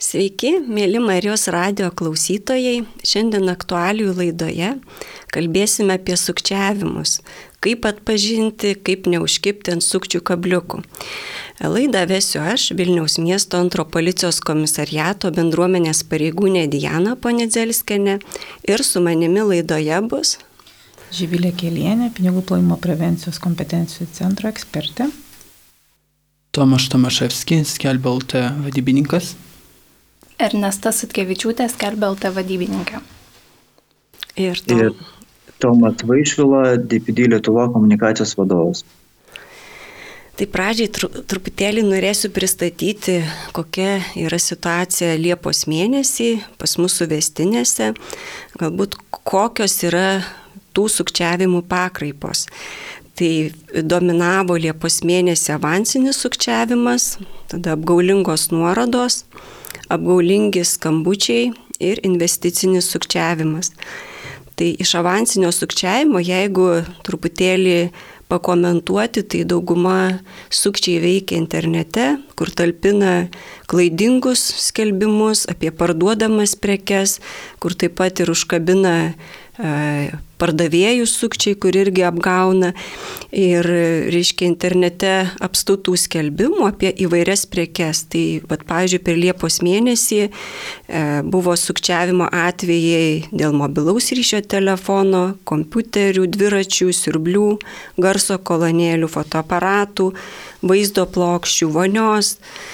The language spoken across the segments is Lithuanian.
Sveiki, mėly Marijos radijo klausytojai. Šiandien aktualijų laidoje kalbėsime apie sukčiavimus. Kaip atpažinti, kaip neužkibti ant sukčių kabliukų. Laidą vesiu aš, Vilniaus miesto 2 policijos komisariato bendruomenės pareigūnė Diana Ponedzelskienė, ir su manimi laidoje bus Živilė Kelienė, pinigų plovimo prevencijos kompetencijų centro ekspertė. Tomaš Tomaševskis, Skelbiu LT vadybininkas. Ernesta Sutkevičiūtė, Skelbiu LT vadybininkė. Ir Tomas Vaišvila, DPD Lietuva komunikacijos vadovas. Tai pradžiai truputėlį norėsiu pristatyti, kokia yra situacija Liepos mėnesį pas mūsų vestinėse, galbūt kokios yra tų sukčiavimų pakraipos. Tai dominavo Liepos mėnesį avansinis sukčiavimas, tada apgaulingos nuorodos, apgaulingi skambučiai ir investicinis sukčiavimas. Tai iš avansinio sukčiavimo, jeigu truputėlį pakomentuoti, tai dauguma sukčiai veikia internete, kur talpina klaidingus skelbimus apie parduodamas prekes, kur taip pat ir užkabina pardavėjų sukčiai, kur irgi apgauna, ir reiškia internete apstutų skelbimų apie įvairias prekes. Tai, pavyzdžiui, per Liepos mėnesį buvo sukčiavimo atvejai dėl mobilaus ryšio telefono, kompiuterių, dviračių, siurblių, garso kolonėlių, fotoaparatų, vaizdo plokščių, vonios,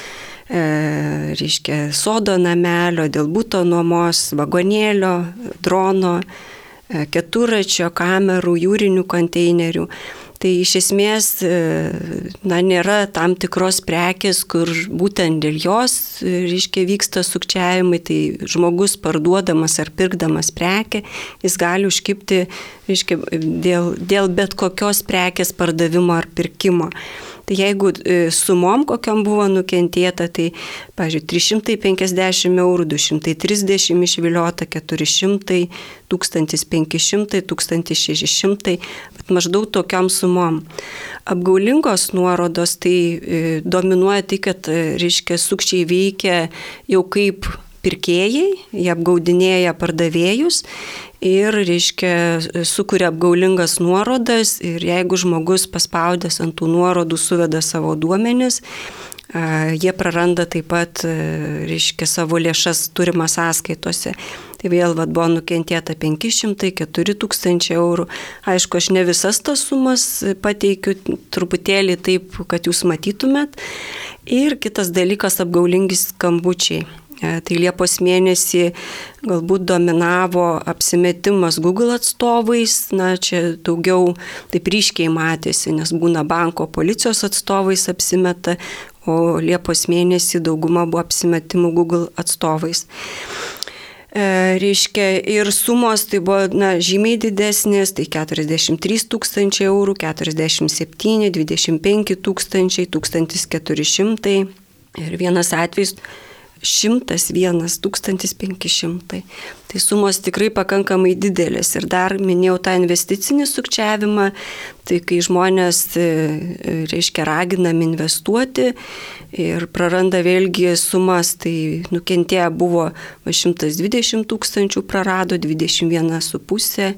reiškia sodo namelio, dėl buto nuomos, vagonėlio, drono, keturračio, kamerų, jūrinių konteinerių. Tai iš esmės nėra tam tikros prekės, kur būtent dėl jos, reiškia, vyksta sukčiavimai. Tai žmogus parduodamas ar pirkdamas prekę, jis gali užkibti, reiškia, dėl bet kokios prekės pardavimo ar pirkimo. Tai jeigu sumom kokiam buvo nukentėta, tai, pavyzdžiui, 350 eurų, 230 išviliota, 400, 1500, 1600, bet maždaug tokiam sumom. Apgaulingos nuorodos, tai dominuoja tai, kad, reiškia, sukčiai veikia jau kaip pirkėjai, jie apgaudinėja pardavėjus ir, reiškia, sukuria apgaulingas nuorodas, ir jeigu žmogus paspaudęs ant tų nuorodų suveda savo duomenis, jie praranda taip pat, reiškia, savo lėšas turimas sąskaitose. Tai vėl buvo nukentėta 500, 4000 eurų. Aišku, aš ne visas tas sumas pateikiu, truputėlį taip, kad jūs matytumėt. Ir kitas dalykas - apgaulingi skambučiai. Tai Liepos mėnesį galbūt dominavo apsimetimas Google atstovais, čia daugiau taip ryškiai matėsi, nes būna banko policijos atstovais apsimeta, o Liepos mėnesį dauguma buvo apsimetimų Google atstovais. Reiškia, ir sumos tai buvo žymiai didesnės, tai 43 000 eurų, 47, 25 000, 1400 ir vienas atvejs 101 500. Tai sumos tikrai pakankamai didelės. Ir dar minėjau tą investicinį sukčiavimą, tai kai žmonės, reiškia, raginami investuoti ir praranda vėlgi sumas, tai nukentėję buvo 120 000, prarado 21,5,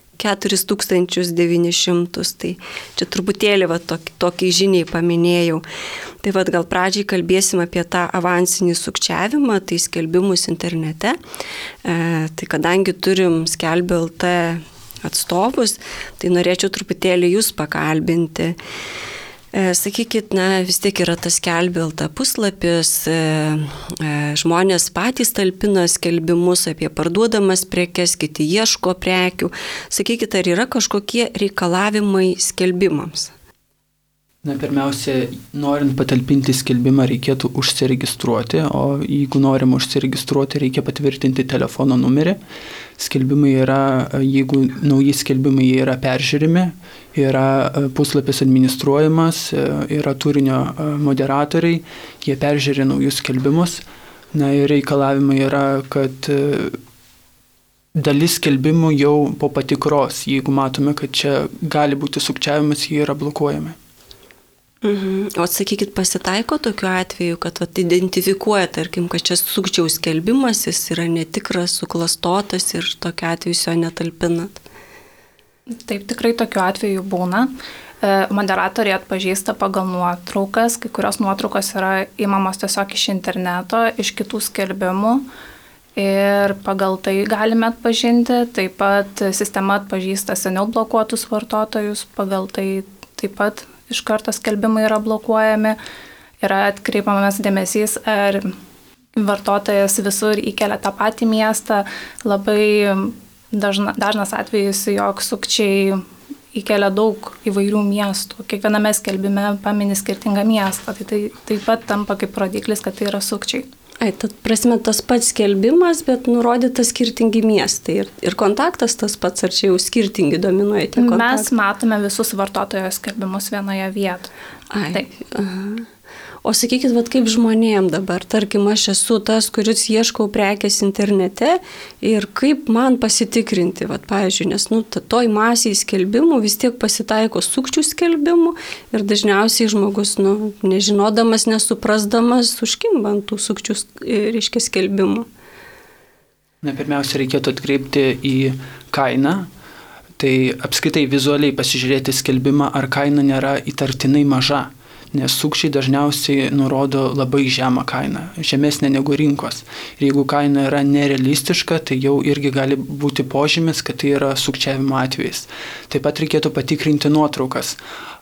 4900, tai čia truputėlį tokį žiniai paminėjau. Tai gal pradžiai kalbėsim apie tą avansinį sukčiavimą, tai skelbimus internete. Tai kadangi turim Skelbiu LT atstovus, tai norėčiau truputėlį jūs pakalbinti. Sakykit, vis tiek yra tas Skelbiu LT puslapis, žmonės patys talpina skelbimus apie parduodamas prekes, kiti ieško prekių. Sakykit, ar yra kažkokie reikalavimai skelbimams? Pirmiausia, norint patalpinti skelbimą, reikėtų užsiregistruoti, o jeigu norim užsiregistruoti, reikia patvirtinti telefono numerį. Skelbimai yra, jeigu nauji skelbimai yra peržiūrimi, yra puslapis administruojamas, yra turinio moderatoriai, jie peržiūri naujus skelbimus. Ir reikalavimai yra, kad dalis skelbimų jau po patikros, jeigu matome, kad čia gali būti sukčiavimas, jie yra blokuojami. O sakykit, pasitaiko tokiu atveju, kad identifikuoja, tarkim, kad čia sukčiaus skelbimas, jis yra netikras, suklastotas ir tokiu atveju jo netalpinat? Taip, tikrai tokiu atveju būna. Moderatoriai atpažįsta pagal nuotraukas, kai kurios nuotraukos yra įmamos tiesiog iš interneto, iš kitų skelbimų ir pagal tai galime atpažinti. Taip pat sistema atpažįsta seniau blokuotus vartotojus, pagal tai taip pat iš karto skelbimai yra blokuojami, yra atkreipiamas dėmesys, ar vartotojas visur įkelia tą patį miestą. Labai dažnas atvejis, jog sukčiai įkelia daug įvairių miestų. Kiekviename skelbime pamini skirtingą miestą. Tai taip pat tampa kaip rodiklis, kad tai yra sukčiai. Tad prasme tas pats skelbimas, bet nurodyta skirtingi miestai ir kontaktas tas pats, ar čia jau skirtingi dominuoja tie kontaktai? Mes matome visus vartotojo skelbimus vienoje vietoje. Taip. O sakykit, kaip žmonėm dabar, tarkim, aš esu tas, kuris ieškau prekės internete ir kaip man pasitikrinti, pavyzdžiui, nes toj masiai skelbimų vis tiek pasitaiko sukčių skelbimų ir dažniausiai žmogus, nežinodamas, nesuprasdamas, užkimba ant tų sukčių, reiškia, skelbimų. Pirmiausia, reikėtų atkreipti į kainą. Tai apskritai vizualiai pasižiūrėti skelbimą, ar kaina nėra įtartinai maža. Nes sukčiai dažniausiai nurodo labai žemą kainą, žemesnę negu rinkos. Ir jeigu kaina yra nerealistiška, tai jau irgi gali būti požymis, kad tai yra sukčiavimo atvejis. Taip pat reikėtų patikrinti nuotraukas.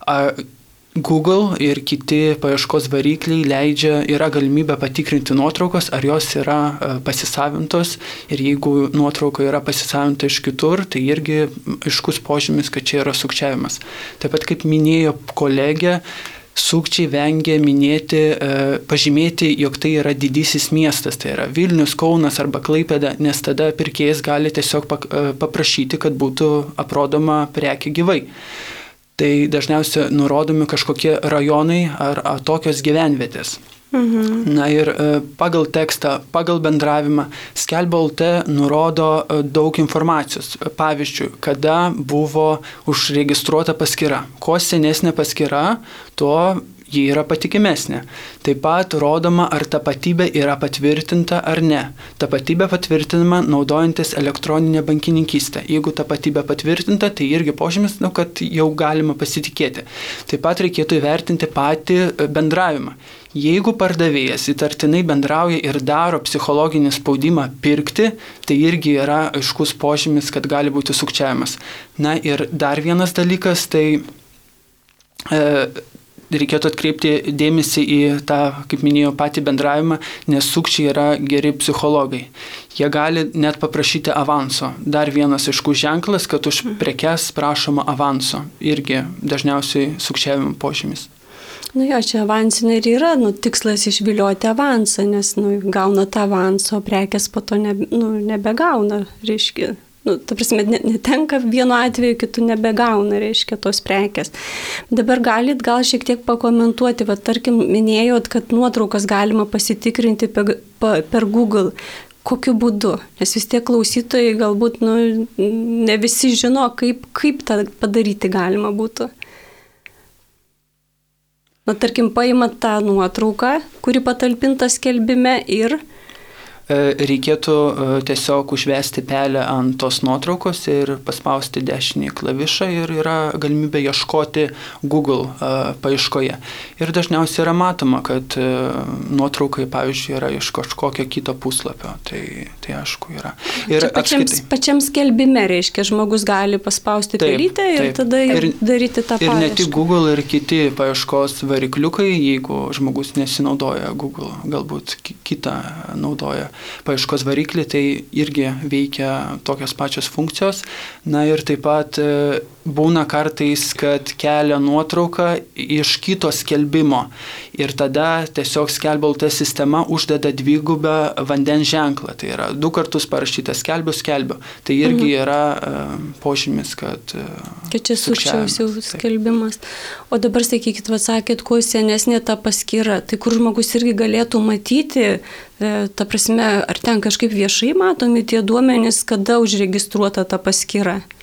Google ir kiti paieškos varikliai yra galimybė patikrinti nuotraukos, ar jos yra pasisavintos. Ir jeigu nuotrauka yra pasisavinta iš kitur, tai irgi aiškus požymis, kad čia yra sukčiavimas. Taip pat, kaip minėjo kolegė, sukčiai vengia pažymėti, jog tai yra didysis miestas, tai yra Vilnius, Kaunas arba Klaipėda, nes tada pirkėjas gali tiesiog paprašyti, kad būtų aprodoma prekė gyvai. Tai dažniausiai nurodomi kažkokie rajonai ar tokios gyvenvietės. Ir pagal tekstą, pagal bendravimą Skelbiu.lt nurodo daug informacijos. Pavyzdžiui, kada buvo užregistruota paskyra. Kuo senesnė paskyra, tuo ji yra patikimesnė. Taip pat rodoma, ar tapatybė yra patvirtinta ar ne. Tapatybė patvirtinama naudojantis elektroninę bankininkystę. Jeigu tapatybė patvirtinta, tai irgi požymis, kad jau galima pasitikėti. Taip pat reikėtų įvertinti patį bendravimą. Jeigu pardavėjas įtartinai bendrauja ir daro psichologinį spaudimą pirkti, tai irgi yra aiškus požymis, kad gali būti sukčiavimas. Ir dar vienas dalykas, tai reikėtų atkreipti dėmesį į tą, kaip minėjau, patį bendravimą, nes sukčiai yra geri psichologai. Jie gali net paprašyti avanso. Dar vienas aiškus ženklas, kad už prekes prašoma avanso. Irgi dažniausiai sukčiavimo požymis. Čia avansinė ir yra, tikslas išvilioti avansą, nes gauna tą avansą, o prekės po to nebegauna, reiškia. Ta prasme, netenka vienu atveju, kitų nebegauna, reiškia, tos prekės. Dabar galit gal šiek tiek pakomentuoti, tarkim, minėjot, kad nuotraukas galima pasitikrinti per Google. Kokiu būdu? Nes vis tiek klausytojai galbūt ne visi žino, kaip tą padaryti galima būtų. Tarkim, paimat tą nuotrauką, kuri patalpinta skelbime ir reikėtų tiesiog užvesti pelę ant tos nuotraukos ir paspausti dešinį klavišą ir yra galimybė ieškoti Google paieškoje. Ir dažniausiai yra matoma, kad nuotraukai, pavyzdžiui, yra iš kažkokio kito puslapio. Tai aišku yra. Ir pačiam skelbime, reiškia, žmogus gali paspausti pelytę ir tada daryti tą paiešką. Ir ne tik Google, ir kiti paieškos varikliukai, jeigu žmogus nesinaudoja Google, galbūt kitą naudoja paieškos variklį, tai irgi veikia tokios pačios funkcijos. Ir taip pat būna kartais, kad kelia nuotrauką iš kito skelbimo ir tada tiesiog Skelbiu.lt sistema uždeda dvigubą vandens ženklą. Tai yra 2 kartus parašyta skelbiu. Tai irgi yra požymis, kad čia sukčiaus jau skelbimas. O dabar sakykit, sakėt, kuo senesnė ta paskyra, tai kur žmogus irgi galėtų matyti, ta prasme, ar ten kažkaip viešai matomi tie duomenys, kada užregistruota ta paskyra?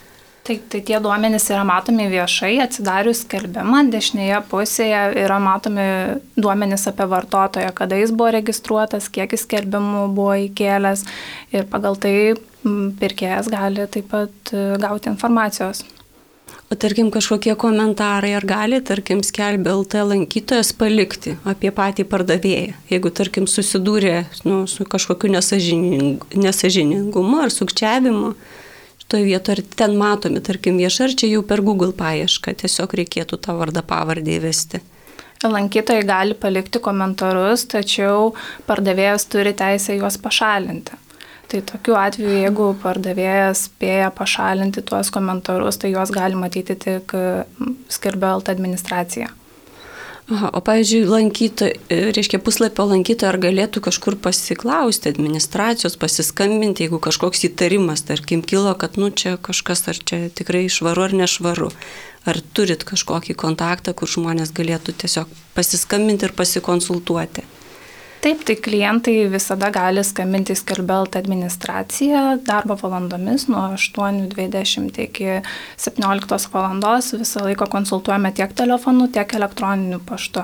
Taip, tai tie duomenys yra matomi viešai, atsidarius skelbimą, dešinėje pusėje yra matomi duomenys apie vartotoją, kada jis buvo registruotas, kiek jis skelbimų buvo įkėlęs ir pagal tai pirkėjas gali taip pat gauti informacijos. O tarkim kažkokie komentarai, ar gali, tarkim, Skelbiu LT lankytojas palikti apie patį pardavėją, jeigu, tarkim, susidūrė su kažkokiu nesažiningumu ar sukčiavimu, šitoje vietoje, ar ten matomi, tarkim, viešai, ar čia jau per Google paiešką, tiesiog reikėtų tą vardą pavardę įvesti. Lankytojai gali palikti komentarus, tačiau pardavėjas turi teisę juos pašalinti. Tai tokiu atveju, jeigu pardavėjas spėja pašalinti tuos komentarus, tai juos gali matyti tik Skelbiu LT administracija. Aha, o pavyzdžiui, puslapio lankytojo, ar galėtų kažkur pasiklausti administracijos, pasiskambinti, jeigu kažkoks įtarimas, tarkim, kilo, kad čia kažkas, ar čia tikrai švaru ar nešvaru. Ar turit kažkokį kontaktą, kur žmonės galėtų tiesiog pasiskambinti ir pasikonsultuoti? Taip, tai klientai visada gali skambinti Skelbiu LT administraciją darbo valandomis nuo 8:20 iki 17 valandos. Visą laiką konsultuojame tiek telefonu, tiek elektroniniu paštu.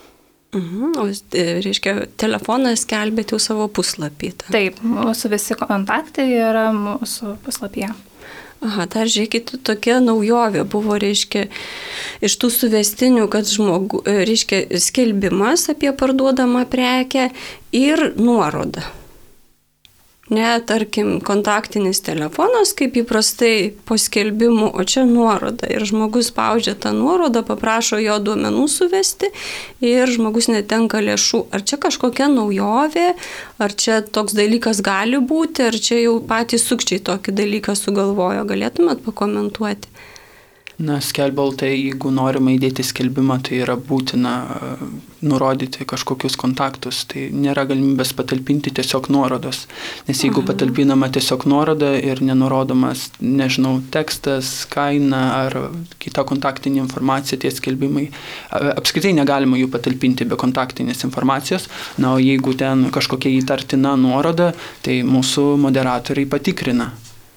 O reiškia, telefoną skelbėte jau savo puslapį. Taip, mūsų visi kontaktai yra mūsų puslapyje. Aha, dar žiūrėkit, tokia naujovė buvo, reiškia, iš tų suvestinių, kad skelbimas apie parduodamą prekę ir nuoroda. Ne, tarkim, kontaktinis telefonas, kaip įprastai po skelbimų, o čia nuoroda. Ir žmogus spaudžia tą nuorodą, paprašo jo duomenų suvesti ir žmogus netenka lėšų. Ar čia kažkokia naujovė, ar čia toks dalykas gali būti, ar čia jau patys sukčiai tokį dalyką sugalvojo. Galėtumėt pakomentuoti? Skelbiu LT, jeigu norima įdėti skelbimą, tai yra būtina nurodyti kažkokius kontaktus. Tai nėra galimybės patalpinti tiesiog nuorodos. Nes jeigu patalpinama tiesiog nuoroda ir nenurodomas, tekstas, kaina ar kita kontaktinė informacija, tie skelbimai, apskritai negalima jų patalpinti be kontaktinės informacijos. O jeigu ten kažkokia įtartina nuoroda, tai mūsų moderatoriai patikrina.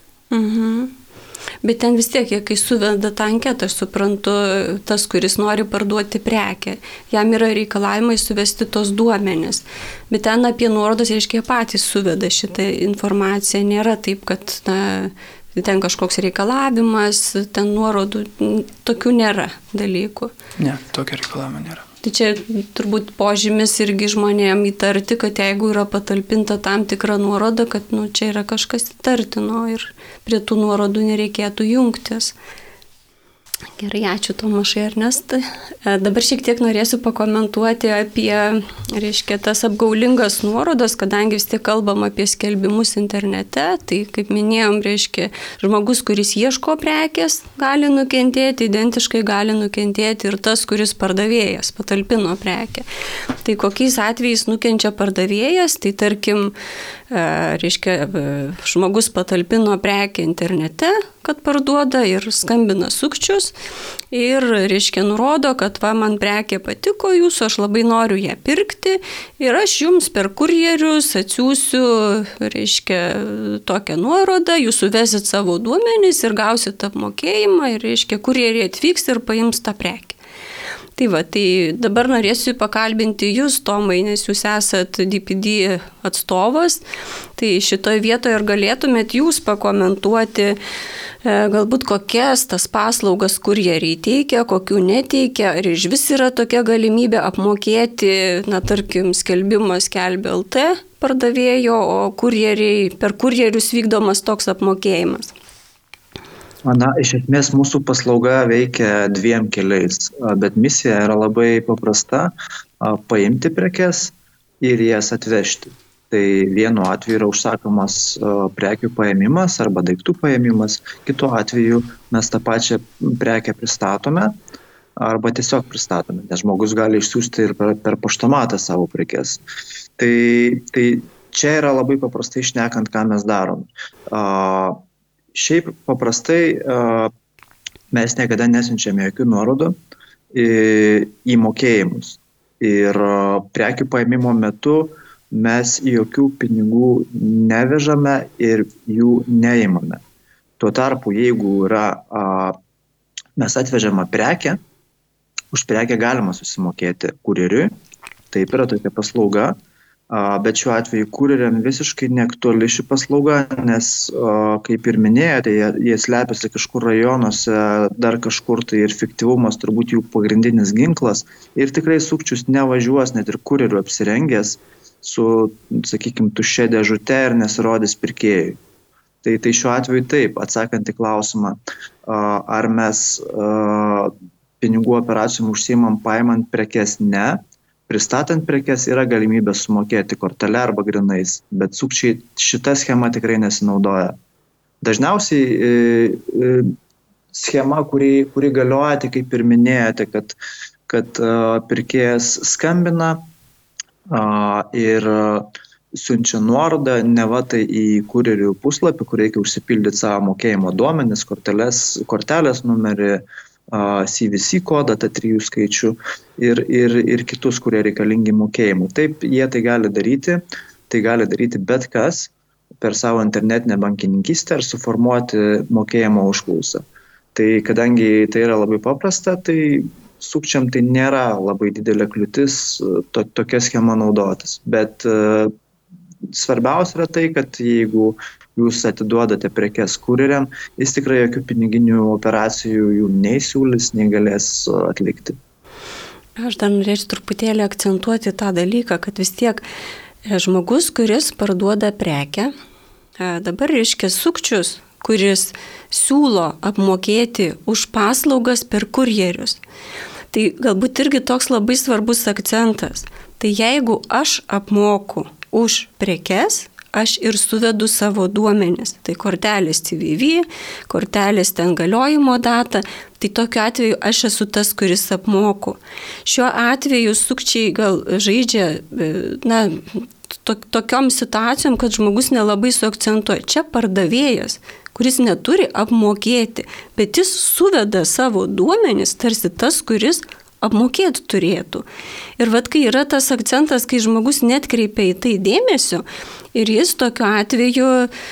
Bet ten vis tiek, kai suveda tą anketą, aš suprantu, tas, kuris nori parduoti prekę, jam yra reikalavimai suvesti tos duomenis. Bet ten apie nuorodas, reiškia, patys suveda šitą informaciją. Nėra taip, kad ten kažkoks reikalavimas, ten nuorodų, tokių nėra dalykų. Ne, tokio reikalavimo nėra. Tai čia turbūt požymis irgi žmonėm įtarti, kad jeigu yra patalpinta tam tikra nuoroda, kad čia yra kažkas įtartino ir prie tų nuorodų nereikėtų jungtis. Gerai, ačiū Tomašai, Ernestai. Dabar šiek tiek norėsiu pakomentuoti apie, reiškia, tas apgaulingas nuorodas, kadangi vis tiek kalbam apie skelbimus internete, tai kaip minėjom, reiškia, žmogus, kuris ieško prekės, gali nukentėti, identiškai gali nukentėti ir tas, kuris pardavėjas patalpino prekę. Tai kokiais atvejais nukenčia pardavėjas, tai tarkim, reiškia, žmogus patalpino prekę internete, kad parduoda ir skambina sukčius ir, reiškia, nurodo, kad man prekė patiko jūsų, aš labai noriu ją pirkti ir aš jums per kurjerius atsiųsiu, reiškia, tokią nuorodą, jūs suvesit savo duomenis ir gausit apmokėjimą ir, reiškia, kurjeriai atvyks ir paims tą prekę. Tai dabar norėsiu pakalbinti jūs, Tomai, nes jūs esat DPD atstovas, tai šitoje vietoje ir galėtumėt jūs pakomentuoti, galbūt kokias tas paslaugas kurjeriai teikia, kokių neteikia, ar iš vis yra tokia galimybė apmokėti, tarkim, skelbimą Skelbiu LT pardavėjo, o per kurjerius vykdomas toks apmokėjimas. Iš esmės mūsų paslauga veikia dviem keliais, bet misija yra labai paprasta – paimti prekes ir jas atvežti. Tai vienu atveju yra užsakomas prekių paėmimas arba daiktų paėmimas, kitu atveju mes tą pačią prekę pristatome arba tiesiog pristatome, nes žmogus gali išsiųsti ir per paštomatą savo prekes. Tai čia yra labai paprastai šnekant, ką mes darom. Šiaip paprastai mes niekada nesiunčiame jokių nuorodų į mokėjimus. Ir prekių paėmimo metu mes jokių pinigų nevežame ir jų neimame. Tuo tarpu, jeigu mes atvežama prekę, už prekę galima susimokėti kurjeriui, taip yra tokia paslauga, bet šiuo atveju kurjeriam visiškai neaktuali ši paslauga, nes, kaip ir minėjote, jie slepiasi kažkur rajonuose, dar kažkur, tai ir fiktyvumas turbūt jų pagrindinis ginklas, ir tikrai sukčius nevažiuos net ir kurjeriu apsirengęs su, sakykime, tuščia dėžute ir nesirodys pirkėjui. Tai šiuo atveju taip, atsakant į klausimą, ar mes pinigų operacijom užsiimam paimant prekes, ne. Pristatant prekes yra galimybė sumokėti kortele arba grinais, bet sukčiai šita schema tikrai nesinaudoja. Dažniausiai schema, kuri galioja, tai kaip ir minėjote, kad pirkėjas skambina ir siunčia nuorodą, neva tai į kurjerių puslapį, kur reikia užsipildyti savo mokėjimo duomenis, kortelės numerį, CVC kodą, tą 3 skaičių ir kitus, kurie reikalingi mokėjimų. Taip, jie tai gali daryti bet kas per savo internetinę bankininkystę ir suformuoti mokėjimo užklausą. Tai kadangi tai yra labai paprasta, tai sukčiam tai nėra labai didelė kliūtis tokia schema naudotis. Bet svarbiausia yra tai, kad jeigu jūs atiduodate prekes kurjeriam, jis tikrai jokių piniginių operacijų jų nei siūlys, nei galės atlikti. Aš dar norėčiau truputėlį akcentuoti tą dalyką, kad vis tiek žmogus, kuris parduoda prekę, dabar reiškia sukčius, kuris siūlo apmokėti už paslaugas per kurjerius. Tai galbūt irgi toks labai svarbus akcentas. Tai jeigu aš apmoku už prekes, aš ir suvedu savo duomenis. Tai kortelės CVV, kortelės ten galiojimo data, tai tokiu atveju aš esu tas, kuris apmoku. Šiuo atveju sukčiai gal žaidžia, tokiom situacijom, kad žmogus nelabai suakcentuoja. Čia pardavėjas, kuris neturi apmokėti, bet jis suveda savo duomenis, tarsi tas, kuris apmokėti turėtų. Ir kai yra tas akcentas, kai žmogus netkreipia į tai dėmesio ir jis tokiu atveju,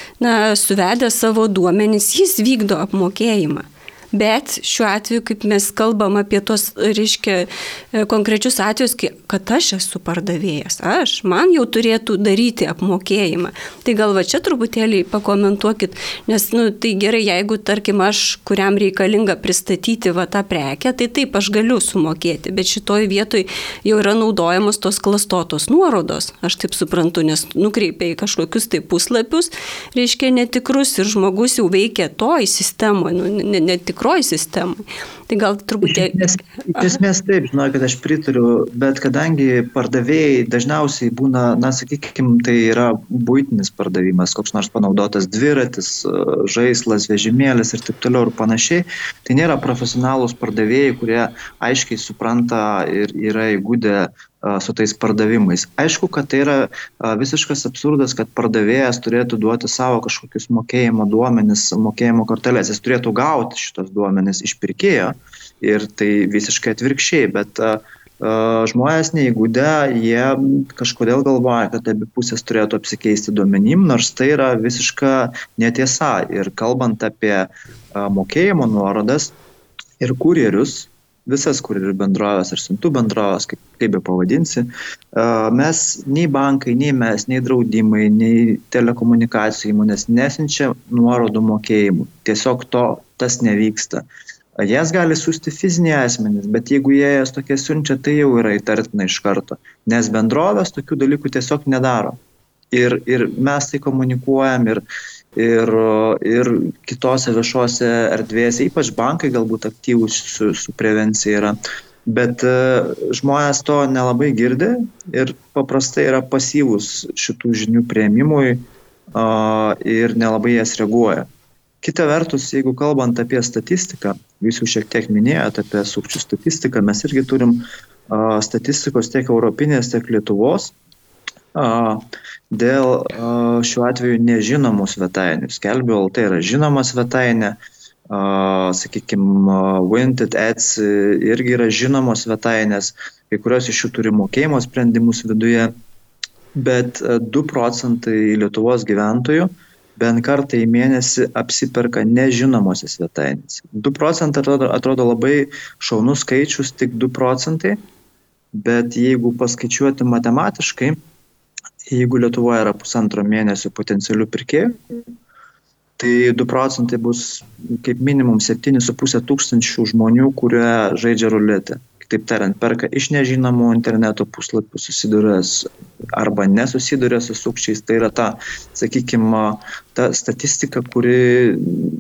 suvedė savo duomenis, jis vykdo apmokėjimą. Bet šiuo atveju, kaip mes kalbam apie tos, konkrečius atvejus, kad aš esu pardavėjas, man jau turėtų daryti apmokėjimą. Tai gal čia truputėlį pakomentuokit, nes tai gerai, jeigu, tarkim, aš kuriam reikalinga pristatyti tą prekę, tai taip aš galiu sumokėti, bet šitoj vietoj jau yra naudojamos tos klastotos nuorodos, aš taip suprantu, nes nukreipia į kažkokius tai puslapius, netikrus ir žmogus jau veikia toj sistemoje, netikroj sistemai. Tai gal truputėlį... Iš esmės taip, žinau, kad aš pritariu, bet kadangi pardavėjai dažniausiai būna, sakykime, tai yra buitinis pardavimas, koks nors panaudotas dviratis, žaislas, vežimėlis ir taip toliau ir panašiai, tai nėra profesionalūs pardavėjai, kurie aiškiai supranta ir yra įgūdę su tais pardavimais. Aišku, kad tai yra visiškas absurdas, kad pardavėjas turėtų duoti savo kažkokius mokėjimo duomenis, mokėjimo korteles. Jis turėtų gauti šitos duomenis iš pirkėjo ir tai visiškai atvirkščiai, bet žmonės neįgūdę, jie kažkodėl galvoja, kad abi pusės turėtų apsikeisti duomenim, nors tai yra visiška netiesa. Ir kalbant apie mokėjimo nuorodas ir kurjerius, visas kurjerių bendrovės ar siuntų bendrovės, kaip be pavadinsi, mes nei bankai, nei mes, nei draudimai, nei telekomunikacijų įmonės nesiunčia nuorodų mokėjimų. Tiesiog tas nevyksta. Jas gali siųsti fiziniai asmenys, bet jeigu jie jas tokie siunčia, tai jau yra įtartina iš karto, nes bendrovės tokių dalykų tiesiog nedaro. Ir mes tai komunikuojam ir kitose viešose erdvėse, ypač bankai galbūt aktyvūs su prevencija yra, bet žmonės to nelabai girdi ir paprastai yra pasyvūs šitų žinių priėmimui ir nelabai jas reaguoja. Kita vertus, jeigu kalbant apie statistiką, jūs jau šiek tiek minėjote apie sukčių statistiką, mes irgi turim statistikos tiek europinės, tiek Lietuvos, dėl šiuo atveju nežinomų svetainių. Skelbiu LT yra žinoma svetainė, sakykime, Vinted Ads irgi yra žinomos svetainės, kai kurios iš jų turi mokėjimo sprendimus viduje, bet 2% Lietuvos gyventojų bent kartą į mėnesį apsiperka nežinomose svetainėse. 2 procentai atrodo labai šaunus skaičius, tik 2 procentai, bet jeigu paskaičiuoti matematiškai, jeigu Lietuvoje yra 1,5 mėnesio potencialių pirkėjų, tai 2 procentai bus kaip minimum 7,5 tūkstančių žmonių, kurie žaidžia ruletę. Kitaip tariant, perka iš nežinomų interneto puslapių, susiduria arba nesusiduria su sukčiais. Tai yra ta, sakykime, ta statistika, kuri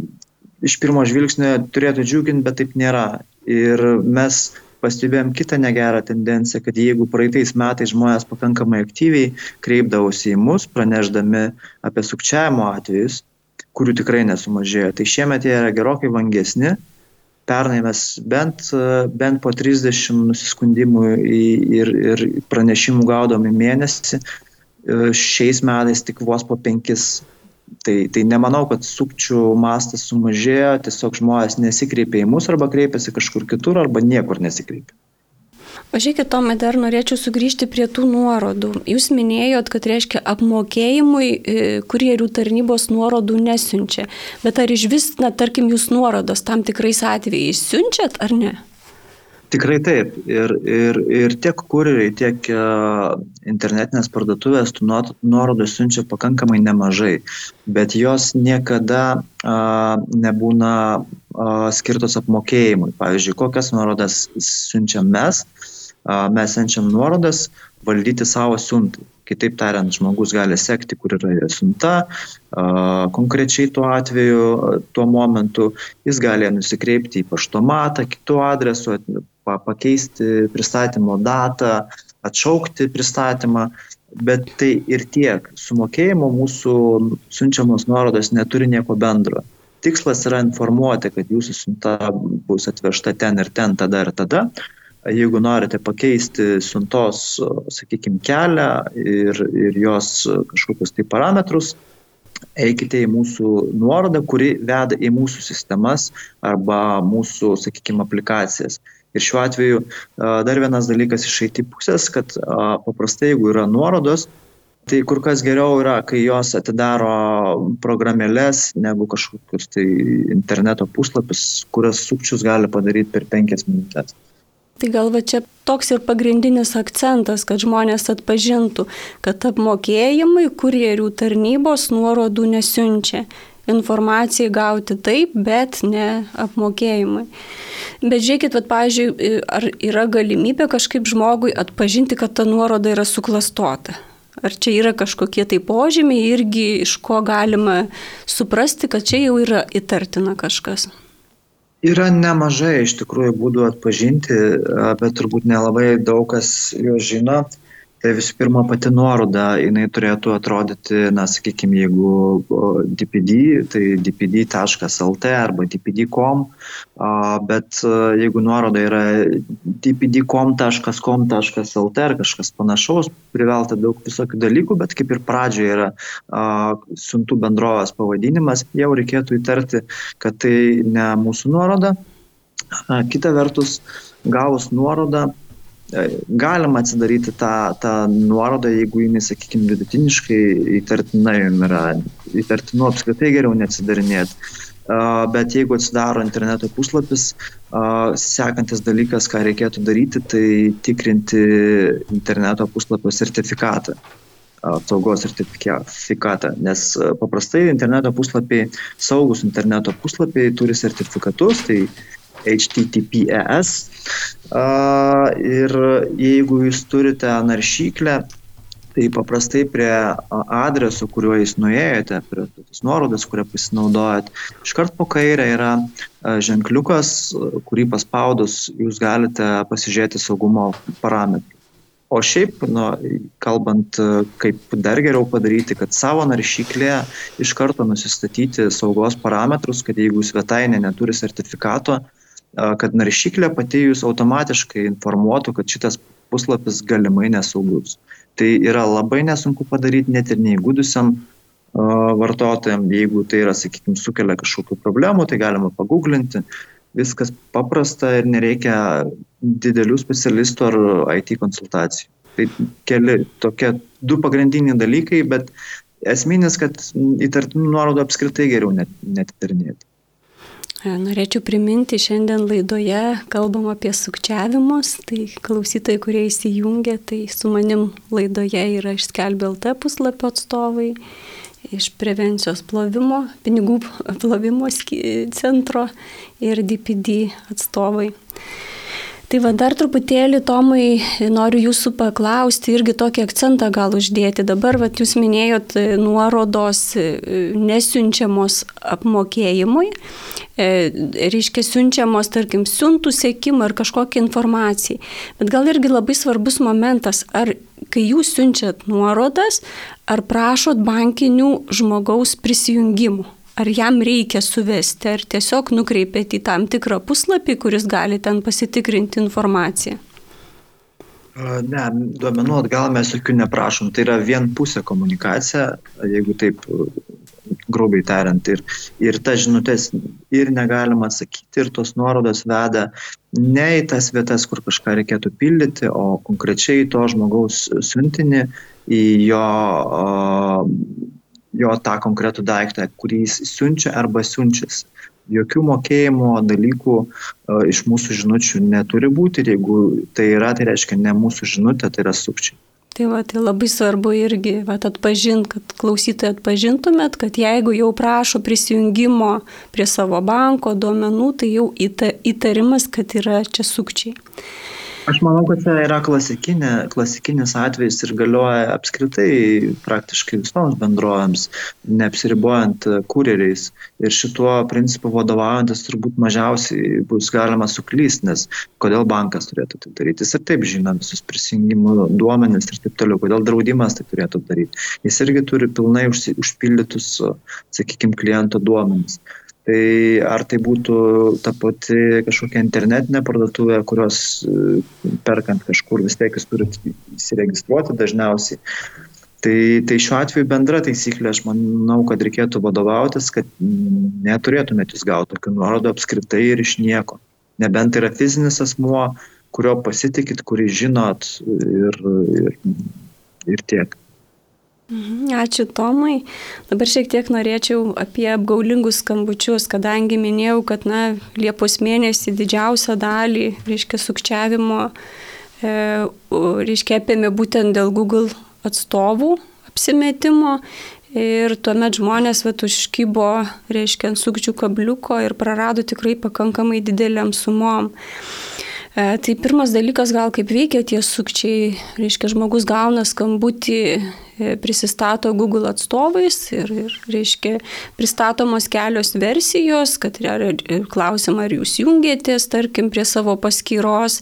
iš pirmo žvilgsnio turėtų džiuginti, bet taip nėra. Ir mes pastebėjom kitą negerą tendenciją, kad jeigu praeitais metais žmonės pakankamai aktyviai kreipdavosi į mus, pranešdami apie sukčiavimo atvejus, kurių tikrai nesumažėjo, tai šiemet jie yra gerokai vangesni. Pernai mes bent po 30 nusiskundimų ir pranešimų gaudom į mėnesį, šiais metais tik vos po 5. Tai nemanau, kad sukčių mastas sumažėjo, tiesiog žmonės nesikreipia į mus arba kreipiasi kažkur kitur arba niekur nesikreipia. O žiūrėkit, Tomai, dar norėčiau sugrįžti prie tų nuorodų. Jūs minėjot, kad reiškia apmokėjimui kurjerių tarnybos nuorodų nesiunčia. Bet ar iš vis, tarkim, jūs nuorodos tam tikrais atvejais siunčiat ar ne? Tikrai taip. Ir tiek kurjeriai, tiek internetinės parduotuvės tų nuorodų siunčia pakankamai nemažai. Bet jos niekada nebūna skirtos apmokėjimui. Pavyzdžiui, kokias nuorodas siunčiam mes? Mes siunčiam nuorodas valdyti savo siuntai. Kitaip tariant, žmogus gali sekti, kur yra siunta, konkrečiai tuo atveju, tuo momentu jis gali nusikreipti į paštomatą, kitų adresų, pakeisti pristatymo datą, atšaukti pristatymą, bet tai ir tiek. Su mokėjimu mūsų siunčiamos nuorodos neturi nieko bendro. Tikslas yra informuoti, kad jūsų siunta bus atvežta ten ir ten, tada ir tada. Jeigu norite pakeisti siuntos, sakykime, kelią ir jos kažkokius tai parametrus, eikite į mūsų nuorodą, kuri veda į mūsų sistemas arba mūsų, sakykime, aplikacijas. Ir šiuo atveju dar vienas dalykas iš IT pusės, kad paprastai, jeigu yra nuorodos, tai kur kas geriau yra, kai jos atidaro programėlės negu kažkokius tai interneto puslapius, kurias sukčius gali padaryti per 5 minutės. Tai gal va čia toks ir pagrindinis akcentas, kad žmonės atpažintų, kad apmokėjimai kurjerių tarnybos nuorodų nesiunčia. Informacijai gauti taip, bet ne apmokėjimai. Bet žiūrėkit, pavyzdžiui, ar yra galimybė kažkaip žmogui atpažinti, kad ta nuoroda yra suklastota? Ar čia yra kažkokie tai požymiai irgi, iš ko galima suprasti, kad čia jau yra įtartina kažkas? Yra nemažai iš tikrųjų būdų atpažinti, bet turbūt nelabai daug kas jo žino. Tai visų pirma, pati nuoroda, jinai turėtų atrodyti, sakykime, jeigu DPD, tai dpd.lt arba dpd.com, bet jeigu nuoroda yra dpd.com.lt ar kažkas panašaus, privelta daug visokių dalykų, bet kaip ir pradžioje yra siuntų bendrovės pavadinimas, jau reikėtų įtarti, kad tai ne mūsų nuoroda. Kita vertus, gavus nuorodą, galima atsidaryti tą nuorodą, jeigu jinai, sakykime, vidutiniškai įtartina jums yra. Įtartinu apskritai geriau neatsidarinėti. Bet jeigu atsidaro interneto puslapis, sekantis dalykas, ką reikėtų daryti, tai tikrinti interneto puslapio sertifikatą, apsaugos sertifikatą. Nes paprastai interneto puslapiai, saugus interneto puslapiai turi sertifikatus, tai HTTPS. Ir jeigu jūs turite naršyklę, tai paprastai prie adreso, kuriuo jūs nuėjote, prie tos nuorodos, kurią pasinaudojat, iškart po kairę yra ženkliukas, kurį paspaudus jūs galite pasižiūrėti saugumo parametrų. O šiaip, kalbant, kaip dar geriau padaryti, kad savo naršyklėje iš karto nusistatyti saugos parametrus, kad jeigu svetainė neturi sertifikato, kad naršyklė pati jūs automatiškai informuotų, kad šitas puslapis galimai nesaugus. Tai yra labai nesunku padaryti net ir neįgudusiam vartotojam. Jeigu tai yra, sakykime, sukelia kažkokių problemų, tai galima paguglinti. Viskas paprasta ir nereikia didelių specialistų ar IT konsultacijų. Tai keli tokie 2 pagrindiniai dalykai, bet esminis, kad įtartinų nuorodų apskritai geriau netitarinėti. Norėčiau priminti, šiandien laidoje kalbam apie sukčiavimus, tai klausytojai, kurie įsijungia, tai su manim laidoje yra iš Skelbiu LT puslapio atstovai, iš prevencijos plovimo, pinigų plovimo centro ir DPD atstovai. Tai va dar truputėlį, Tomai, noriu jūsų paklausti, irgi tokį akcentą gal uždėti. Dabar va, jūs minėjot nuorodos nesiunčiamos apmokėjimui, reiškia siunčiamos, tarkim, siuntų sekimą ar kažkokią informaciją. Bet gal irgi labai svarbus momentas, ar kai jūs siunčiat nuorodas, ar prašot bankinių žmogaus prisijungimų. Ar jam reikia suvesti, ar tiesiog nukreipiat į tam tikrą puslapį, kuris gali ten pasitikrinti informaciją? Ne, duomenų atgal mes jokių neprašom. Tai yra vienpusė komunikacija, jeigu taip grubiai tariant. Ir tas žinutės ir negalima atsakyti, ir tos nuorodos veda ne į tas vietas, kur kažką reikėtų pildyti, o konkrečiai to žmogaus siuntinį į jo tą konkretų daiktą, kurį jis siunčia arba siunčiasi. Jokių mokėjimo dalykų iš mūsų žinučių neturi būti, ir jeigu tai yra, tai reiškia ne mūsų žinutė, tai yra sukčiai. Tai labai svarbu irgi atpažinti, kad klausytojai atpažintumėt, kad jeigu jau prašo prisijungimo prie savo banko duomenų, tai jau įtarimas, kad yra čia sukčiai. Aš manau, kad tai yra klasikinis atvejis ir galioja apskritai praktiškai visoms bendrovėms, neapsiribojant kurjeriais. Ir šituo principu vadovaujantis turbūt mažiausiai bus galima suklysti, nes kodėl bankas turėtų tai daryti. Jis ir taip žino visus prisijungimų duomenis ir taip toliau, kodėl draudimas tai turėtų daryti. Jis irgi turi pilnai užpildytus, sakykime, kliento duomenis. Tai ar tai būtų ta pati kažkokia internetinė parduotuvė, kurios perkant kažkur vis tiek jūs turite įsiregistruoti dažniausiai. Tai šiuo atveju bendra taisyklė, aš manau, kad reikėtų vadovautis, kad neturėtumėte jūs gauti tokių nuorodų apskritai ir iš nieko. Nebent tai yra fizinis asmuo, kurio pasitikit, kurį žinot ir tiek. Ačiū, Tomai. Dabar šiek tiek norėčiau apie apgaulingus skambučius, kadangi minėjau, kad Liepos mėnesį didžiausią dalį, sukčiavimo, apėmė būtent dėl Google atstovų apsimetimo. Ir tuomet žmonės užkibo, ant sukčių kabliuko ir prarado tikrai pakankamai dideliam sumom. Tai pirmas dalykas, gal kaip veikia tie sukčiai, žmogus gauna skambutį, prisistato Google atstovais ir pristatomos kelios versijos, kad klausimą, ar jūs jungiatės, tarkim, prie savo paskyros,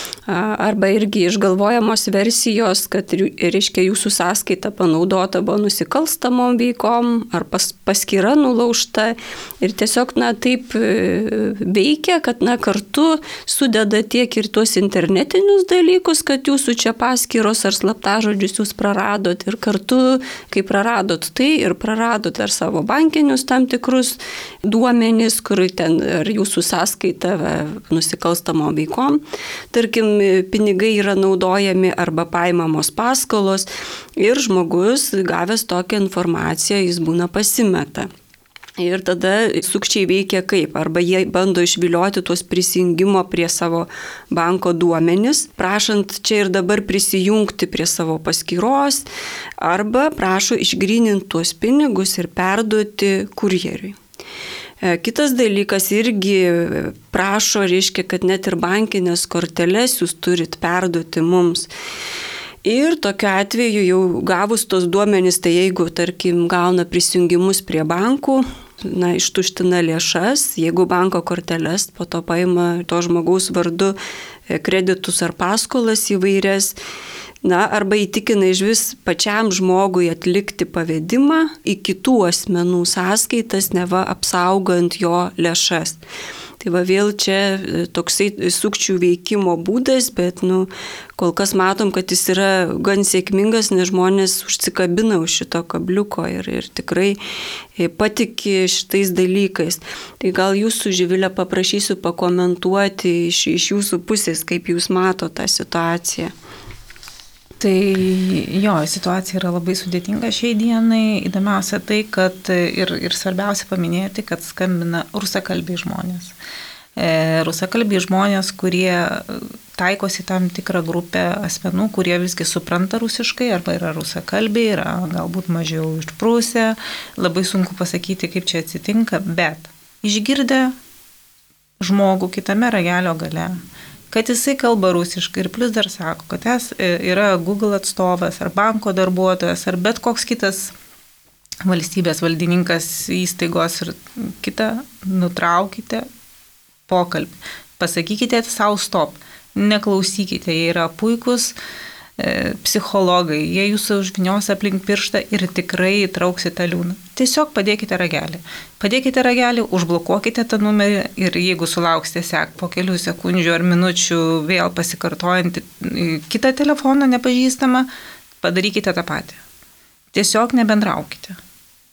arba irgi išgalvojamos versijos, kad jūsų sąskaita panaudota buvo nusikalstamom veikom, ar paskyra nulaužta. Ir tiesiog taip veikia, kad kartu sudeda tiek ir tuos internetinius dalykus, kad jūsų čia paskyros ar slaptažodžius jūs praradot, ir kartu, kai praradot tai, ir praradot ar savo bankinius tam tikrus duomenis, kur ten ar jūsų sąskaita nusikalstamo veikom. Tarkim, pinigai yra naudojami arba paimamos paskolos ir žmogus, gavęs tokią informaciją, jis būna pasimeta. Ir tada sukčiai veikia kaip? Arba jie bando išvilioti tuos prisijungimo prie savo banko duomenis, prašant čia ir dabar prisijungti prie savo paskyros, arba prašo išgryninti tuos pinigus ir perduoti kurjeriui. Kitas dalykas irgi prašo, kad net ir bankinės korteles jūs turit perduoti mums. Ir tokiu atveju jau gavus tos duomenys, tai jeigu, tarkim, gauna prisijungimus prie bankų, ištuština lėšas, jeigu banko korteles, po to paima to žmogaus vardu kreditus ar paskolas įvairias, arba įtikina išvis pačiam žmogui atlikti pavedimą į kitų asmenų sąskaitas, neva apsaugant jo lėšas. Tai vėl čia toksai sukčių veikimo būdas, bet kol kas matom, kad jis yra gan sėkmingas, nes žmonės užsikabina už šito kabliuko ir tikrai patiki šitais dalykais. Tai gal jūsų, Živilė, paprašysiu pakomentuoti iš jūsų pusės, kaip jūs mato tą situaciją. Tai jo, situacija yra labai sudėtinga šiai dienai. Įdomiausia tai, kad ir svarbiausia paminėti, kad skambina rusakalbiai žmonės. Rusakalbiai žmonės, kurie taikosi tam tikrą grupę asmenų, kurie visgi supranta rusiškai, arba yra rusakalbiai, yra galbūt mažiau išprusę. Labai sunku pasakyti, kaip čia atsitinka, bet išgirdę žmogų kitame ragelio gale, kad jisai kalba rusiškai ir plus dar sako, kad yra Google atstovas ar banko darbuotojas ar bet koks kitas valstybės valdininkas įstaigos ir kitą, nutraukite pokalbį. Pasakykite savo stop, neklausykite, jie yra puikus psichologai, jie jūsų užvinios aplink pirštą ir tikrai įtrauksite tą liūną. Tiesiog padėkite ragelį. Padėkite ragelį, užblokuokite tą numerį ir jeigu sulauksite po kelių sekundžių ar minučių vėl pasikartojant kitą telefoną nepažįstamą, padarykite tą patį. Tiesiog nebendraukite.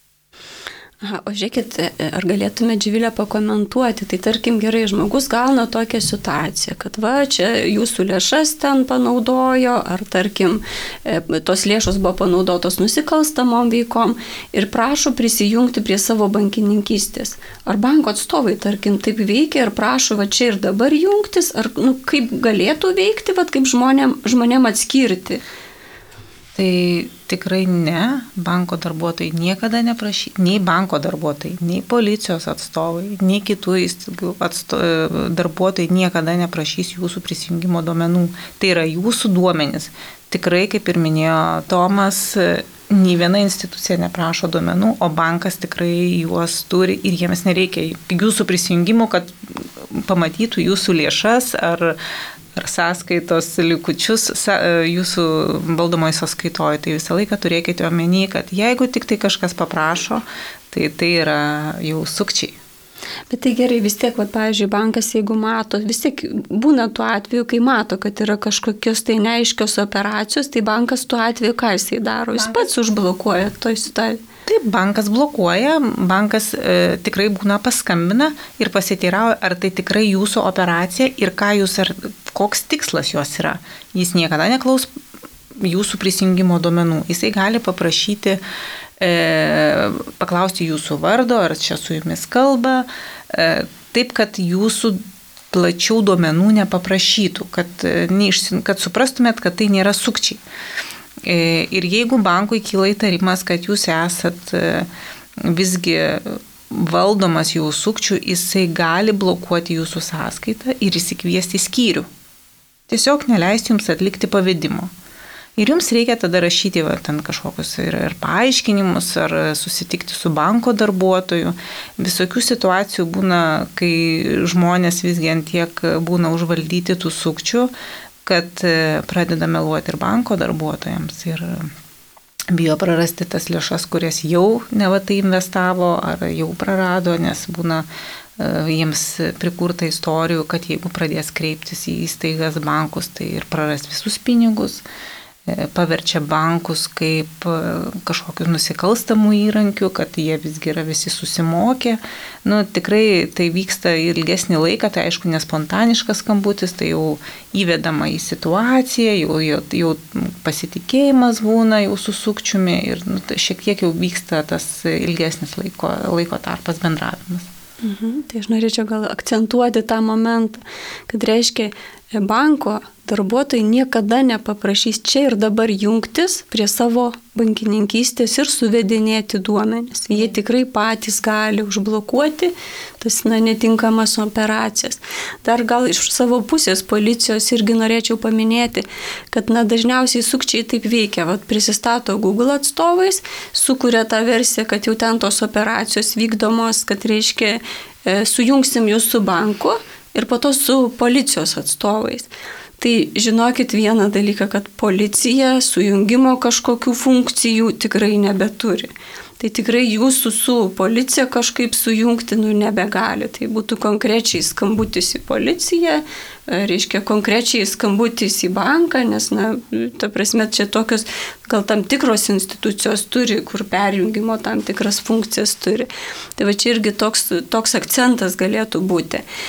Aha, o žiūrėkit, ar galėtume, Živilė, pakomentuoti, tai tarkim gerai, žmogus gauna tokią situaciją, kad va, čia jūsų lėšas ten panaudojo, ar tarkim, tos lėšos buvo panaudotos nusikalstamom veikom ir prašo prisijungti prie savo bankininkystės. Ar banko atstovai, tarkim, taip veikia ir prašo va čia ir dabar jungtis, ar kaip galėtų veikti, va kaip žmonėm atskirti? Tai tikrai ne, banko darbuotojai niekada neprašys, nei banko darbuotojai, nei policijos atstovai, nei kitų įstaigų darbuotojai niekada neprašys jūsų prisijungimo duomenų. Tai yra jūsų duomenys. Tikrai, kaip ir minėjo Tomas, nei viena institucija neprašo duomenų, o bankas tikrai juos turi ir jiems nereikia jūsų prisijungimo, kad pamatytų jūsų lėšas ar sąskaitos likučius jūsų valdomoje sąskaitoje. Tai visą laiką turėkite omeny, kad jeigu tik tai kažkas paprašo, tai yra jau sukčiai. Bet tai gerai, vis tiek, pavyzdžiui, bankas, jeigu mato, vis tiek būna tuo atveju, kai mato, kad yra kažkokios tai neaiškios operacijos, tai bankas tuo atveju ką jisai daro? Jis pats užblokuoja toj situacijai. Taip, bankas blokuoja, bankas tikrai būna paskambina ir pasiteirauja, ar tai tikrai jūsų operacija ir koks tikslas jos yra. Jis niekada neklaus jūsų prisijungimo duomenų. Jisai gali paprašyti, paklausti jūsų vardo, ar čia su jumis kalba, taip, kad jūsų plačiau duomenų nepaprašytų, kad suprastumėt, kad tai nėra sukčiai. Ir jeigu bankui kyla įtarimas, kad jūs esat visgi valdomas jų sukčių, jisai gali blokuoti jūsų sąskaitą ir įsikviesti skyrių. Tiesiog neleisti jums atlikti pavedimo. Ir jums reikia tada rašyti ten kažkokius ir paaiškinimus, ar susitikti su banko darbuotoju. Visokių situacijų būna, kai žmonės visgi antiek būna užvaldyti tų sukčių, kad pradeda meluoti ir banko darbuotojams ir bijo prarasti tas lėšas, kurias jau nevatai investavo ar jau prarado, nes būna jiems prikurta istorijų, kad jeigu pradės kreiptis į įstaigas bankus, tai ir praras visus pinigus, paverčia bankus kaip kažkokiu nusikalstamų įrankių, kad jie visgi yra visi susimokę. Tikrai tai vyksta ilgesnį laiką, tai aišku nespontaniškas skambutis, tai jau įvedama į situaciją, jau pasitikėjimas būna jau su sukčiumi ir šiek tiek jau vyksta tas ilgesnis laiko tarpas bendravimas. Tai aš norėčiau gal akcentuoti tą momentą, kad reiškia banko darbuotojai niekada nepaprašys čia ir dabar jungtis prie savo bankininkystės ir suvedinėti duomenis. Jie tikrai patys gali užblokuoti tas netinkamas operacijas. Dar gal iš savo pusės policijos irgi norėčiau paminėti, kad dažniausiai sukčiai taip veikia. Prisistato Google atstovais, sukuria tą versiją, kad jau ten tos operacijos vykdomos, kad reiškia sujungsim jūs su banku ir po to su policijos atstovais. Tai žinokit vieną dalyką, kad policija sujungimo kažkokių funkcijų tikrai nebeturi. Tai tikrai jūsų su policija kažkaip sujungti nebegali. Tai būtų konkrečiai skambutis į policiją, reiškia konkrečiai skambutis į banką, nes, ta prasme, čia tokios gal tam tikros institucijos turi, kur perjungimo tam tikras funkcijas turi. Tai va čia irgi toks akcentas galėtų būti.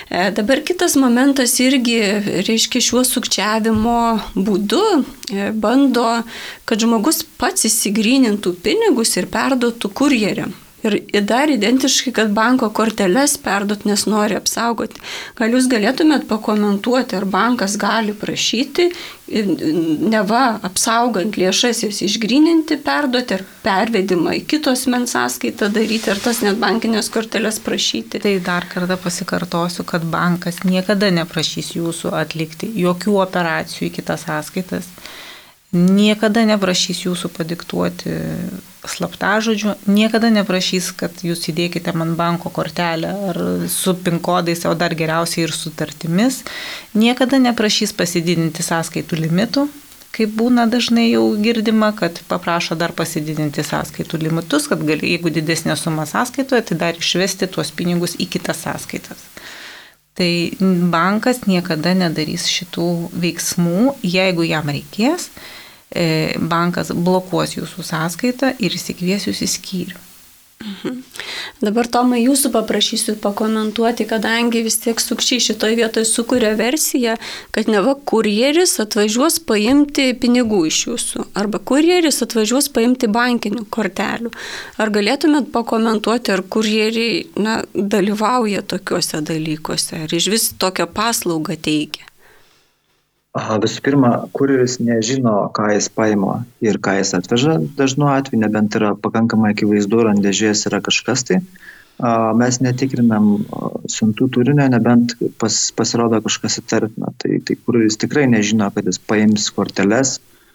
Dabar kitas momentas irgi, reiškia, šiuo sukčiavimo būdu bando, kad žmogus pats įsigrynintų pinigus ir perduotų kurjeriam. Ir dar identiškai, kad banko korteles perdot, nes nori apsaugoti. Gal jūs galėtumėt pakomentuoti, ar bankas gali prašyti, neva apsaugant lėšas jas išgryninti, perduoti, ar pervedimą į kitos asmens sąskaitą daryti, ar tas net bankinės korteles prašyti. Tai dar kartą pasikartosiu, kad bankas niekada neprašys jūsų atlikti jokių operacijų į kitas sąskaitas. Niekada neprašys jūsų padiktuoti slaptažodžių, niekada neprašys, kad jūs įdėkite man banko kortelę ar su PIN kodais, o dar geriausiai ir sutartimis. Niekada neprašys pasididinti sąskaitų limitų, kaip būna dažnai jau girdima, kad paprašo dar pasididinti sąskaitų limitus, kad jeigu didesnė suma sąskaitoje, tai dar išvesti tuos pinigus į kitas sąskaitas. Tai bankas niekada nedarys šitų veiksmų, jeigu jam reikės, bankas blokuos jūsų sąskaitą ir įsikvies jūs į skyrių. Dabar, Tomai, jūsų paprašysiu pakomentuoti, kadangi vis tiek sukčiai šitoje vietoje sukuria versiją, kad neva kurjeris atvažiuos paimti pinigų iš jūsų, arba kurjeris atvažiuos paimti bankinių kortelių. Ar galėtumėt pakomentuoti, ar kurjeriai dalyvauja tokiuose dalykuose, ar iš vis tokią paslaugą teikia? Visų pirma, kurjeris nežino, ką jis paima ir ką jis atveža dažnu atveju, nebent yra pakankamai akivaizdu, ant dėžės yra kažkas tai. Mes netikrinam siuntų turinio, nebent pasirodo kažkas įtartina. Tai kurjeris tikrai nežino, kad jis paims korteles.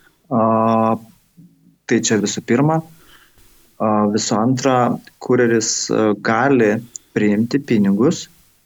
Tai čia visų pirma. Visų antra, kurjeris gali priimti pinigus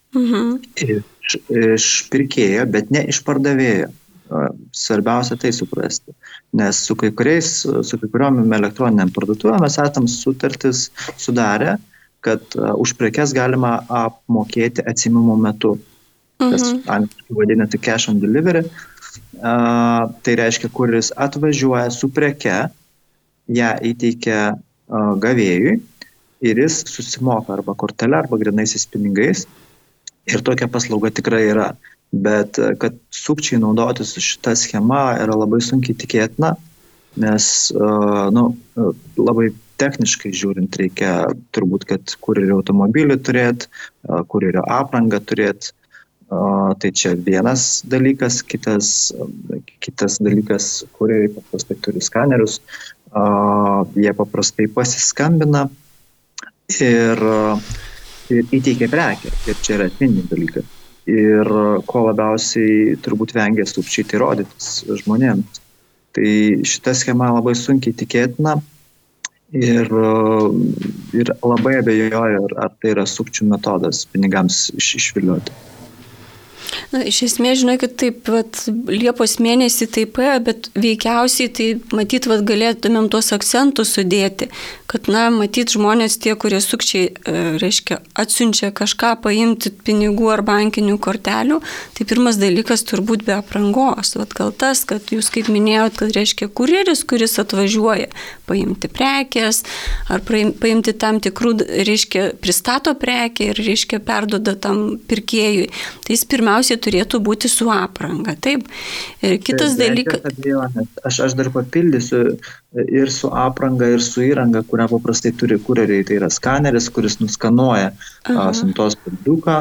iš pirkėjo, bet ne iš pardavėjo. Svarbiausia tai suprasti, nes su kai kuriom elektroninėm parduotuvėm mes esam sutartis sudarę, kad už prekes galima apmokėti atsiėmimo metu. Tas angliškai vadinasi cash on delivery. Tai reiškia, kuris atvažiuoja su preke, ją įteikia gavėjui ir jis susimoka arba kortelę, arba grynaisiais pinigais. Ir tokia paslauga tikrai yra. Bet kad sukčiai naudotis šitą schemą yra labai sunkiai tikėtina, nes labai techniškai žiūrint reikia turbūt, kad kurjerio automobilį turėti, kurjerio aprangą turėti. Tai čia vienas dalykas, kitas dalykas, kurjeriai paprastai turi skanerius, jie paprastai pasiskambina ir įteikia prekę. Ir čia yra esminis dalykas. Ir ko labiausiai turbūt vengia sukčiai, tai rodytis žmonėms. Tai šita schema labai sunkiai tikėtina ir labai abejoju, ar tai yra sukčių metodas pinigams išvilioti. Iš esmės, žinai, kad taip, Liepos mėnesį taip, bet veikiausiai tai, matyt, galėtumėm tuos akcentus sudėti, kad, matyt, žmonės tie, kurie sukčiai, reiškia, atsiunčia kažką paimti pinigų ar bankinių kortelių, tai pirmas dalykas turbūt be aprangos. Gal tas, kad jūs kaip minėjot, kad reiškia kurjeris, kuris atvažiuoja paimti prekės, ar paimti tam tikrų, reiškia, pristato prekę ir, reiškia, perduoda tam pirkėjui. Tai jis pirmiausia turėtų būti su apranga, taip. Ir kitas dalykas. Aš dar papildysiu ir su apranga, ir su įranga, kurią paprastai turi kurjeriai. Tai yra skaneris, kuris nuskanuoja siuntos paduką,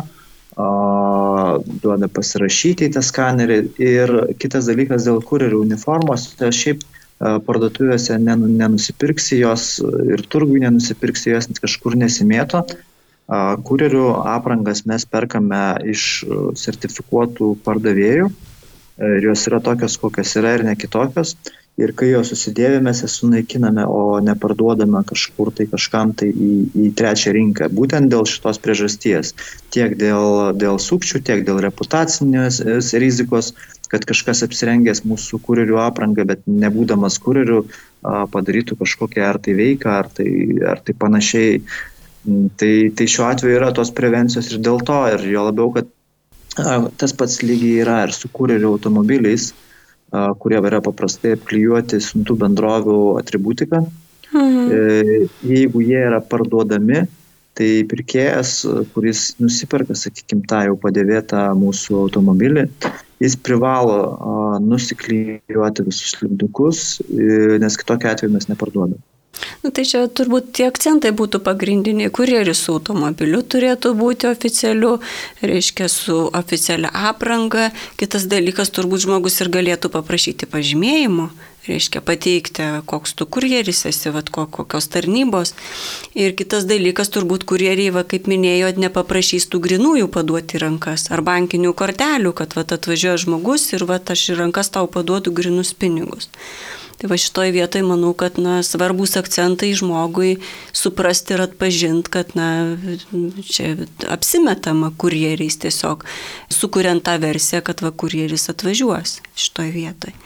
duoda pasirašyti į tą skanerį. Ir kitas dalykas dėl kurjerių uniformos, tai šiaip parduotuvėse nenusipirksi jos ir turgui nenusipirksi jos, kažkur nesimėto. Kurjerių aprangas mes perkame iš sertifikuotų pardavėjų. Jos yra tokios, kokios yra ir ne kitokios. Ir kai jos susidėvė, mes jas sunaikiname, o neparduodame kažkur tai kažkam tai į trečią rinką. Būtent dėl šitos priežasties. Tiek dėl sukčių, tiek dėl reputacinės rizikos, kad kažkas apsirengęs mūsų kurjerių aprangą, bet nebūdamas kurjerių padarytų kažkokią ar tai veiką, ar tai panašiai. Tai šiuo atveju yra tos prevencijos ir dėl to, ir jo labiau, kad tas pats lygiai yra ir su kurjerių automobiliais, kurie yra paprastai apklijuoti siuntų bendrovių atributiką. Jeigu jie yra parduodami, Tai pirkėjas, kuris nusiperka, sakykime, tą jau padėvėtą mūsų automobilį, jis privalo nusiklijuoti visus lipdukus, nes kitokiu atveju mes neparduodame. Tai čia turbūt tie akcentai būtų pagrindiniai. Kurjeris su automobiliu turėtų būti oficialiu, reiškia su oficialia apranga. Kitas dalykas, turbūt žmogus ir galėtų paprašyti pažymėjimo, reiškia pateikti, koks tu kurjeris esi, kokios tarnybos. Ir kitas dalykas, turbūt kurjeriai, kaip minėjot, nepaprašys tų grinųjų paduoti rankas ar bankinių kortelių, kad atvažiuoja žmogus ir aš į rankas tau paduodu grinus pinigus. Tai šitoj vietoj manau, kad svarbus akcentai žmogui suprasti ir atpažinti, kad čia apsimetama kurjeriais tiesiog, sukuriant tą versiją, kad kurjeris atvažiuos šitoj vietoj.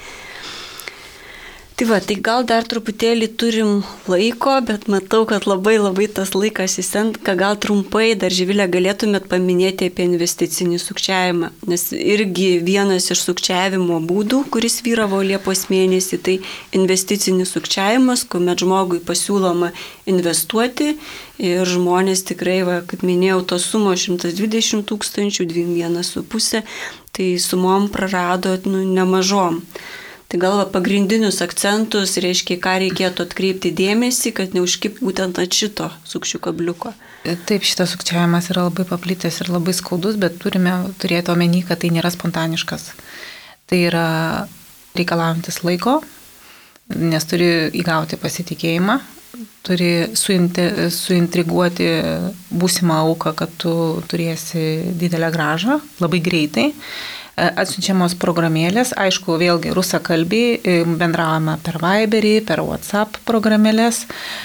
Tai gal dar truputėlį turim laiko, bet matau, kad labai tas laikas įsenka. Gal trumpai dar, Živilė, galėtumėt paminėti apie investicinį sukčiavimą, nes irgi vienas iš sukčiavimo būdų, kuris vyravo Liepos mėnesį, tai investicinis sukčiavimas, kuomet žmogui pasiūloma investuoti ir žmonės tikrai, kaip minėjau, tos sumos 120 000, 1,5, tai sumom prarado nemažom. Tai gal pagrindinius akcentus, reiškia, ką reikėtų atkreipti dėmesį, kad neužkip būtent ant šito sukčių kabliuko. Taip, šitas sukčiavimas yra labai paplitęs ir labai skaudus, bet turime turėti omeny, kad tai nėra spontaniškas. Tai yra reikalaujantis laiko, nes turi įgauti pasitikėjimą, turi suintriguoti būsimą auką, kad tu turėsi didelę grąžą labai greitai. Atsiunčiamos programėlės, aišku, vėlgi rusakalbiai, bendravome per Viberį, per WhatsApp programėlės,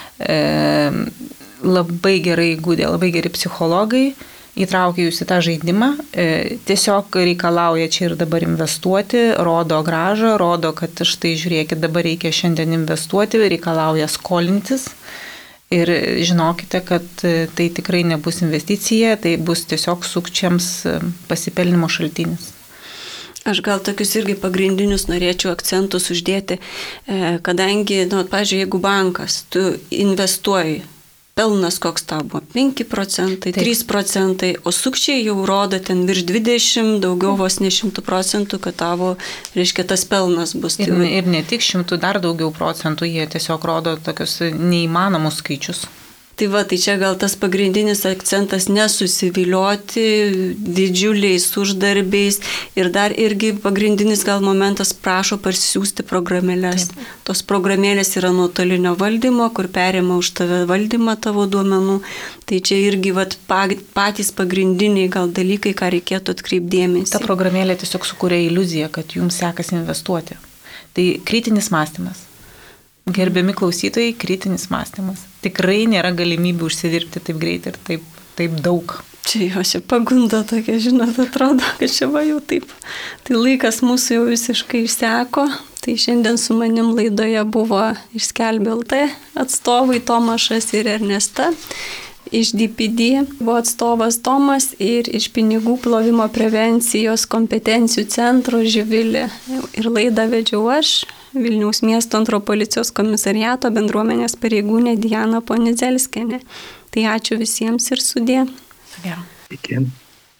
labai gerai įgūdę, labai geri psichologai, įtraukia jūs į tą žaidimą, tiesiog reikalauja čia ir dabar investuoti, rodo grąžą, rodo, kad štai žiūrėkit, dabar reikia šiandien investuoti, reikalauja skolintis. Ir žinokite, kad tai tikrai nebus investicija, tai bus tiesiog sukčiams pasipelnimo šaltinis. Aš gal tokius irgi pagrindinius norėčiau akcentus uždėti, kadangi, pavyzdžiui, jeigu bankas, tu investuoji, pelnas koks tau buvo, 5%, 3%, o sukčiai jau rodo ten virš 20, daugiau vos ne 100%, kad tavo, reiškia, tas pelnas bus. Ir ne tik 100, dar daugiau procentų, jie tiesiog rodo tokius neįmanomus skaičius. Tai čia gal tas pagrindinis akcentas nesusivilioti didžiuliais uždarbiais ir dar irgi pagrindinis gal momentas prašo parsisiųsti programėlės. Taip. Tos programėlės yra nuotolinio valdymo, kur perima už tave valdymą tavo duomenų. Tai čia irgi patys pagrindiniai gal dalykai, ką reikėtų atkreipdėmėsi. Ta programėlė tiesiog sukuria iliuziją, kad jums sekasi investuoti. Tai kritinis mąstymas. Gerbiami klausytojai, kritinis mąstymas. Tikrai nėra galimybių užsidirbti taip greit ir taip daug. Čia pagunda tokia, žinot, atrodo, kad čia jau taip. Tai laikas mūsų jau visiškai išseko. Tai šiandien su manim laidoje buvo iš Skelbiu LT atstovai Tomašas ir Ernesta. Iš DPD buvo atstovas Tomas ir iš pinigų plovimo prevencijos kompetencijų centro Živilė. Ir laidą vedžiau aš, Vilniaus miesto antro policijos komisariato bendruomenės pareigūnė Diana Ponidzelskienė. Tai ačiū visiems ir sudie. Gerai. Iki.